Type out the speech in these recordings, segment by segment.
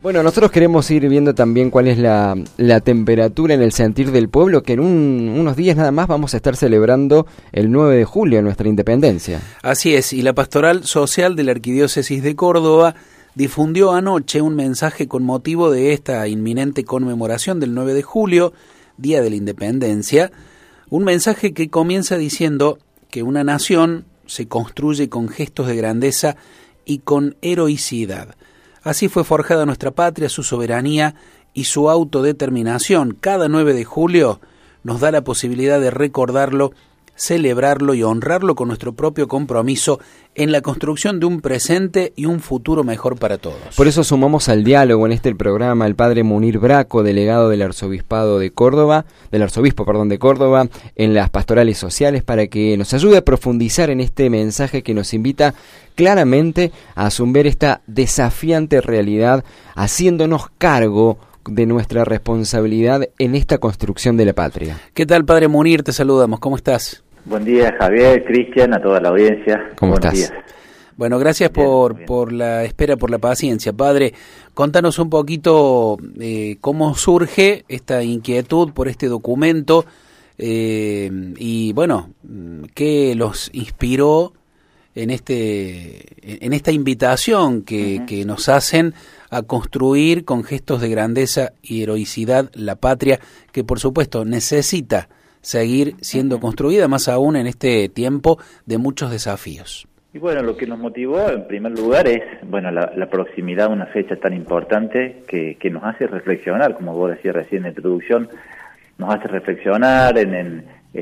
Bueno, nosotros queremos ir viendo también cuál es la temperatura en el sentir del pueblo, que en unos días nada más vamos a estar celebrando el 9 de julio, nuestra independencia. Así es, y la Pastoral Social de la Arquidiócesis de Córdoba difundió anoche un mensaje con motivo de esta inminente conmemoración del 9 de julio, Día de la Independencia, un mensaje que comienza diciendo que una nación se construye con gestos de grandeza y con heroicidad. Así fue forjada nuestra patria, su soberanía y su autodeterminación. Cada 9 de julio nos da la posibilidad de recordarlo, celebrarlo y honrarlo con nuestro propio compromiso en la construcción de un presente y un futuro mejor para todos. Por eso sumamos al diálogo en este programa al padre Munir Braco, delegado del Arzobispo de Córdoba, en las pastorales sociales, para que nos ayude a profundizar en este mensaje que nos invita claramente a asumir esta desafiante realidad, haciéndonos cargo de nuestra responsabilidad en esta construcción de la patria. ¿Qué tal, padre Munir? Te saludamos. ¿Cómo estás? Buen día, Javier, Cristian, a toda la audiencia. ¿Cómo estás? Días. Bueno, gracias por la espera, por la paciencia. Padre, contanos un poquito cómo surge esta inquietud por este documento y, bueno, qué los inspiró en esta invitación que nos hacen a construir con gestos de grandeza y heroicidad la patria que, por supuesto, necesita seguir siendo construida, más aún en este tiempo de muchos desafíos. Y bueno, lo que nos motivó en primer lugar es, bueno, la proximidad a una fecha tan importante que nos hace reflexionar, como vos decías recién en la introducción, nos hace reflexionar en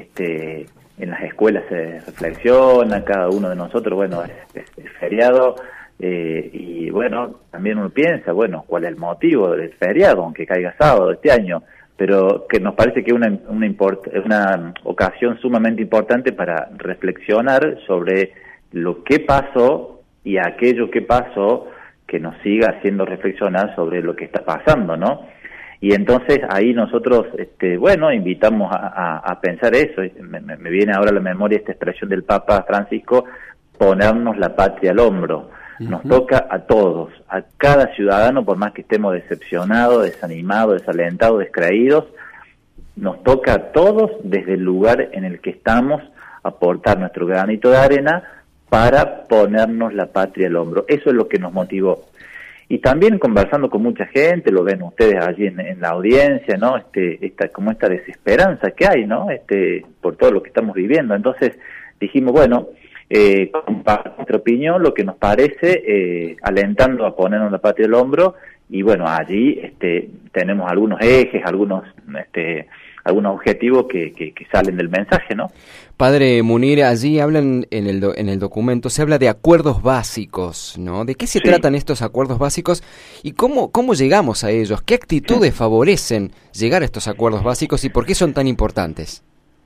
las escuelas se reflexiona, cada uno de nosotros, bueno, es feriado, y bueno, también uno piensa, bueno, cuál es el motivo del feriado, aunque caiga sábado este año, pero que nos parece que es una ocasión sumamente importante para reflexionar sobre lo que pasó y aquello que pasó que nos siga haciendo reflexionar sobre lo que está pasando, ¿no? Y entonces ahí nosotros, bueno, invitamos a pensar eso. Me viene ahora a la memoria esta expresión del Papa Francisco, ponernos la patria al hombro. Nos toca a todos, a cada ciudadano, por más que estemos decepcionados, desanimados, desalentados, descreídos, nos toca a todos desde el lugar en el que estamos aportar nuestro granito de arena para ponernos la patria al hombro. Eso es lo que nos motivó. Y también conversando con mucha gente, lo ven ustedes allí en la audiencia, ¿no? Esta desesperanza que hay, ¿no? Por todo lo que estamos viviendo. Entonces dijimos, bueno, compartir nuestra opinión, lo que nos parece, alentando a ponernos la patria al hombro, y bueno, allí tenemos algunos ejes, algunos objetivos que salen del mensaje, ¿no? Padre Munir, allí hablan en el documento, se habla de acuerdos básicos, ¿no? ¿De qué se tratan estos acuerdos básicos y cómo llegamos a ellos? ¿Qué actitudes favorecen llegar a estos acuerdos básicos y por qué son tan importantes?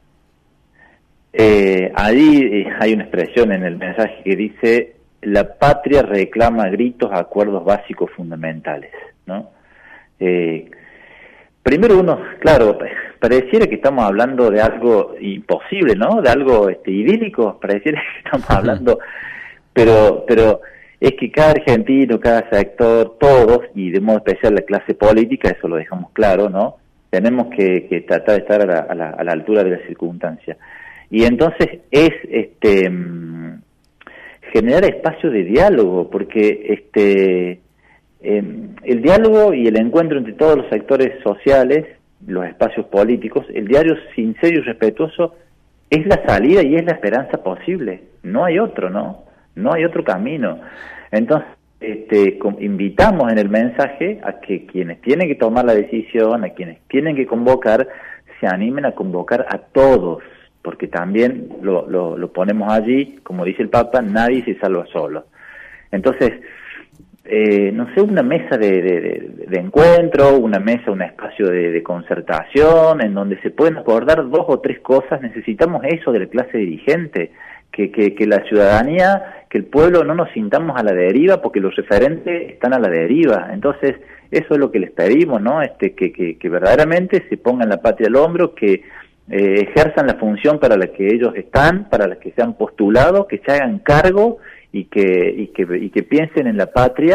Allí hay una expresión en el mensaje que dice: la patria reclama a gritos acuerdos básicos fundamentales, ¿no? Primero uno, claro, pareciera que estamos hablando de algo imposible, ¿no? De algo idílico, pareciera que estamos hablando, pero es que cada argentino, cada sector, todos, y de modo especial la clase política, eso lo dejamos claro, ¿no? Tenemos que tratar de estar a la altura de las circunstancias. Y entonces es generar espacio de diálogo, porque el diálogo y el encuentro entre todos los sectores sociales, los espacios políticos, el diálogo sincero y respetuoso es la salida y es la esperanza posible. No hay otro, ¿no? No hay otro camino. Entonces, invitamos en el mensaje a que quienes tienen que tomar la decisión, a quienes tienen que convocar, se animen a convocar a todos, porque también lo ponemos allí, como dice el Papa, nadie se salva solo. Entonces, no sé, una mesa de encuentro, una mesa, un espacio de concertación, en donde se pueden acordar 2 o 3 cosas. Necesitamos eso de la clase dirigente, que la ciudadanía, que el pueblo no nos sintamos a la deriva, porque los referentes están a la deriva. Entonces, eso es lo que les pedimos, ¿no? Que verdaderamente se pongan la patria al hombro, que ejerzan la función para la que ellos están, para la que se han postulado, que se hagan cargo y que piensen en la patria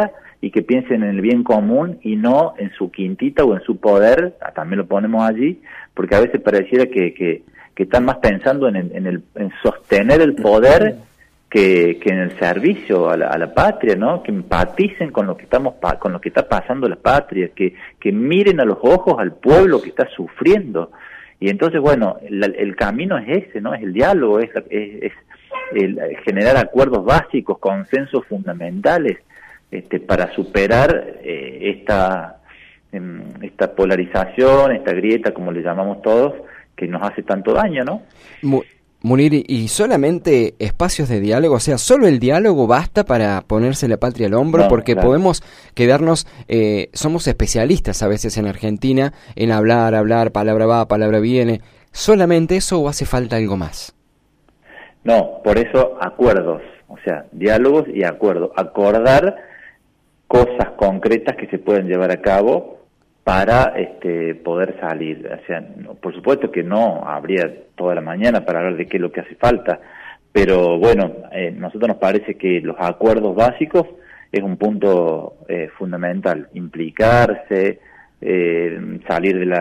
y que piensen en el bien común y no en su quintita o en su poder, también lo ponemos allí, porque a veces pareciera que están más pensando en sostener el poder que en el servicio a la patria, ¿no? Que empaticen con lo que con lo que está pasando la patria, que miren a los ojos al pueblo que está sufriendo. Y entonces, bueno, el camino es ese, ¿no? Es el diálogo, es el generar acuerdos básicos, consensos fundamentales, para superar esta polarización, esta grieta, como le llamamos todos, que nos hace tanto daño, ¿no? Munir, ¿y solamente espacios de diálogo? O sea, ¿solo el diálogo basta para ponerse la patria al hombro? No, porque claro. podemos quedarnos, somos especialistas a veces en Argentina en hablar, palabra va, palabra viene. ¿Solamente eso o hace falta algo más? No, por eso acuerdos, o sea, diálogos y acuerdos. Acordar cosas concretas que se pueden llevar a cabo para poder salir. O sea, por supuesto que no habría toda la mañana para hablar de qué es lo que hace falta, pero bueno, nosotros nos parece que los acuerdos básicos es un punto fundamental, implicarse, salir de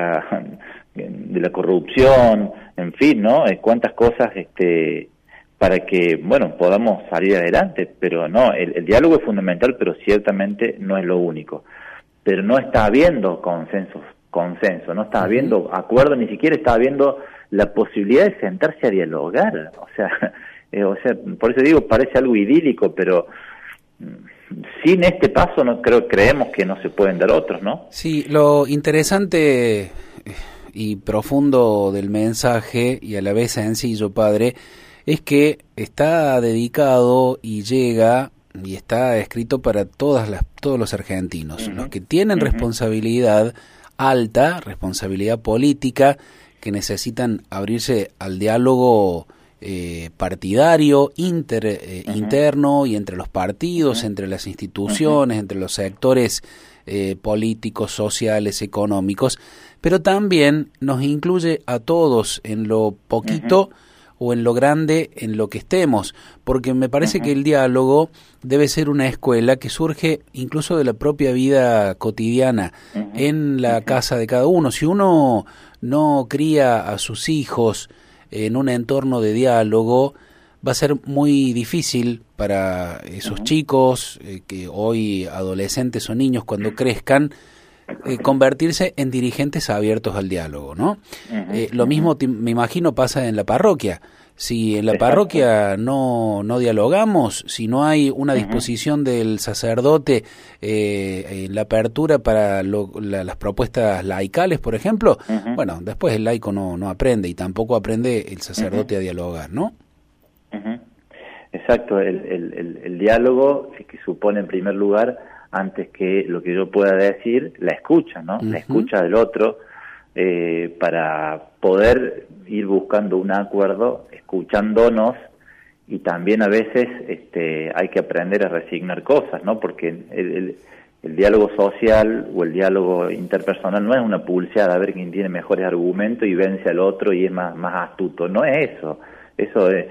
la corrupción, en fin, ¿no? Cuántas cosas para que, bueno, podamos salir adelante, pero no, el diálogo es fundamental, pero ciertamente no es lo único. Pero no está habiendo consenso, no está habiendo acuerdo, ni siquiera está habiendo la posibilidad de sentarse a dialogar. O sea, por eso digo, parece algo idílico, pero sin este paso creemos que no se pueden dar otros, ¿no? Sí, lo interesante y profundo del mensaje, y a la vez sencillo, padre, es que está dedicado y llega y está escrito para todos los argentinos, los que tienen responsabilidad alta, responsabilidad política, que necesitan abrirse al diálogo partidario, interno y entre los partidos, entre las instituciones, entre los sectores políticos, sociales, económicos, pero también nos incluye a todos en lo poquito o en lo grande en lo que estemos, porque me parece que el diálogo debe ser una escuela que surge incluso de la propia vida cotidiana, en la casa de cada uno. Si uno no cría a sus hijos en un entorno de diálogo, va a ser muy difícil para esos chicos, que hoy adolescentes o niños cuando crezcan, convertirse en dirigentes abiertos al diálogo, ¿no? Lo mismo me imagino pasa en la parroquia. Si en la parroquia no dialogamos, si no hay una disposición del sacerdote en la apertura para las propuestas laicales, por ejemplo, bueno, después el laico no aprende y tampoco aprende el sacerdote a dialogar, ¿no? Exacto, el diálogo es que supone en primer lugar, antes que lo que yo pueda decir, la escucha, ¿no? La escucha del otro, para poder ir buscando un acuerdo, escuchándonos, y también a veces hay que aprender a resignar cosas, ¿no? Porque el diálogo social o el diálogo interpersonal no es una pulseada a ver quién tiene mejores argumentos y vence al otro y es más astuto, no es eso. Eso es,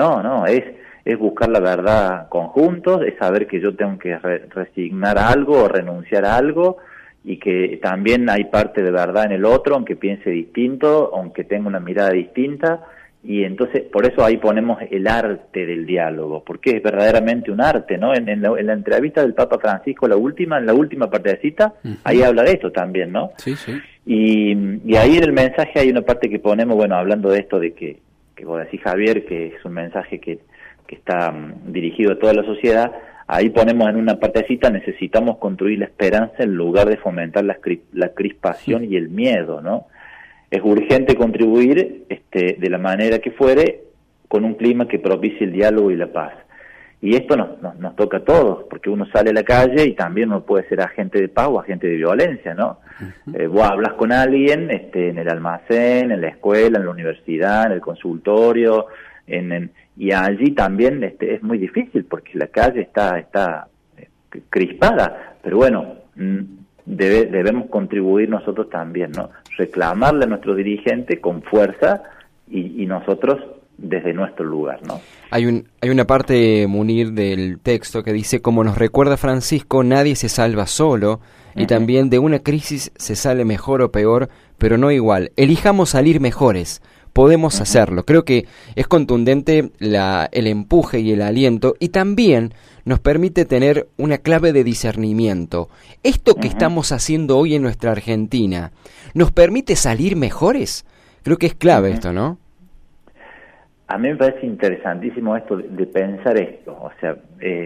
es buscar la verdad conjuntos, es saber que yo tengo que resignar algo o renunciar a algo, y que también hay parte de verdad en el otro, aunque piense distinto, aunque tenga una mirada distinta, y entonces por eso ahí ponemos el arte del diálogo, porque es verdaderamente un arte, ¿no? En la entrevista del Papa Francisco, en la última partecita, ahí habla de esto también, ¿no? Sí, sí. Y ahí en el mensaje hay una parte que ponemos, bueno, hablando de esto de que vos decís, Javier, que es un mensaje que está dirigido a toda la sociedad. Ahí ponemos en una partecita: necesitamos construir la esperanza en lugar de fomentar la crispación y el miedo, ¿no? Es urgente contribuir de la manera que fuere con un clima que propicie el diálogo y la paz. Y esto nos toca a todos, porque uno sale a la calle y también uno puede ser agente de paz o agente de violencia, ¿no? Vos hablas con alguien en el almacén, en la escuela, en la universidad, en el consultorio, y allí también es muy difícil porque la calle está crispada, pero bueno, debemos contribuir nosotros también, ¿no? Reclamarle a nuestro dirigente con fuerza y nosotros desde nuestro lugar, ¿no? Hay una parte, Munir, del texto que dice, como nos recuerda Francisco, nadie se salva solo, y también de una crisis se sale mejor o peor, pero no igual. Elijamos salir mejores, podemos hacerlo. Creo que es contundente el empuje y el aliento, y también nos permite tener una clave de discernimiento. Esto que estamos haciendo hoy en nuestra Argentina, ¿nos permite salir mejores? Creo que es clave esto, ¿no? A mí me parece interesantísimo esto de pensar esto. O sea,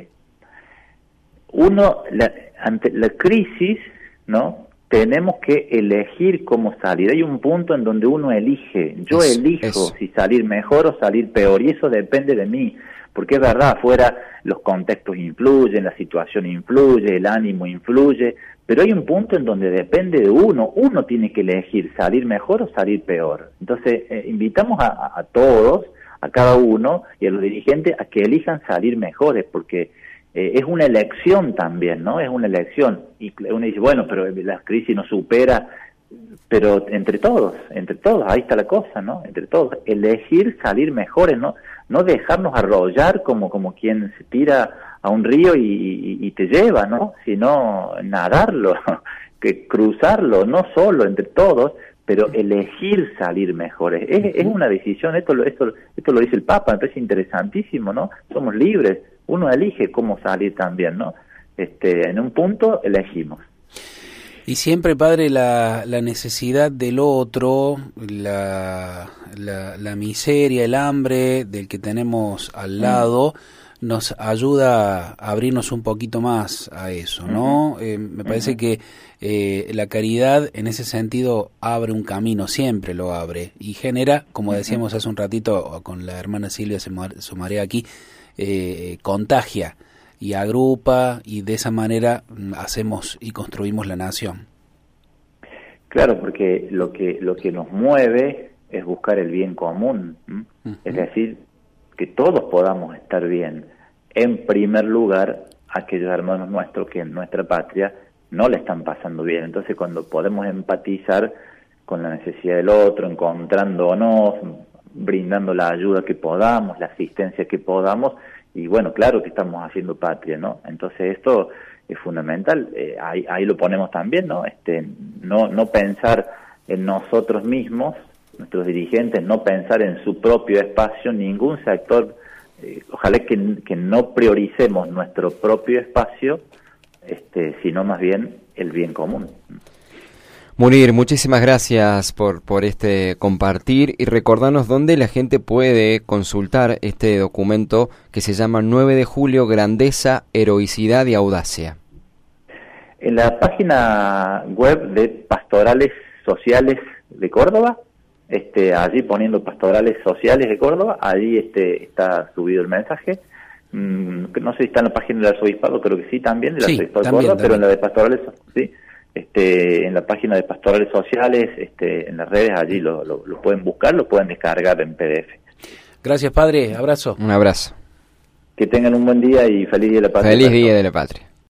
ante la crisis, ¿no? Tenemos que elegir cómo salir. Hay un punto en donde uno elige. Yo elijo si salir mejor o salir peor, y eso depende de mí. Porque es verdad, afuera los contextos influyen, la situación influye, el ánimo influye, pero hay un punto en donde depende de uno. Uno tiene que elegir salir mejor o salir peor. Entonces, invitamos a todos, a cada uno y a los dirigentes a que elijan salir mejores, porque es una elección también, ¿no? Es una elección. Y uno dice, bueno, pero la crisis no supera, pero entre todos, ahí está la cosa, ¿no? Entre todos, elegir salir mejores, no dejarnos arrollar como quien se tira a un río y te lleva, ¿no? Sino nadarlo, que cruzarlo, no solo, entre todos, pero elegir salir mejores. Es una decisión, esto lo dice el Papa, me parece interesantísimo, ¿no? Somos libres, uno elige cómo salir también, ¿no? En un punto elegimos. Y siempre, padre, la necesidad del otro, la miseria, el hambre del que tenemos al lado, nos ayuda a abrirnos un poquito más a eso, ¿no? Me parece que la caridad en ese sentido abre un camino, siempre lo abre, y genera, como decíamos hace un ratito con la hermana Silvia Somarea aquí, contagia y agrupa, y de esa manera hacemos y construimos la nación. Claro, porque lo que nos mueve es buscar el bien común, es decir, que todos podamos estar bien. En primer lugar, aquellos hermanos nuestros que en nuestra patria no le están pasando bien. Entonces, cuando podemos empatizar con la necesidad del otro, encontrándonos, brindando la ayuda que podamos, la asistencia que podamos, y bueno, claro que estamos haciendo patria, ¿no? Entonces esto es fundamental, ahí lo ponemos también, ¿no? No pensar en nosotros mismos, nuestros dirigentes, no pensar en su propio espacio, ningún sector, ojalá que no prioricemos nuestro propio espacio, sino más bien el bien común. Munir, muchísimas gracias por este compartir, y recordarnos dónde la gente puede consultar este documento que se llama 9 de julio, Grandeza, Heroicidad y Audacia. En la página web de Pastorales Sociales de Córdoba, allí poniendo Pastorales Sociales de Córdoba, allí está subido el mensaje. No sé si está en la página del Arzobispado, creo que sí también, del Arzobispado de Córdoba, pero en la de Pastorales, sí. En la página de Pastorales Sociales, en las redes, allí lo pueden buscar, lo pueden descargar en PDF. Gracias, padre, abrazo. Un abrazo. Que tengan un buen día y feliz Día de la Patria. Feliz Día de la Patria.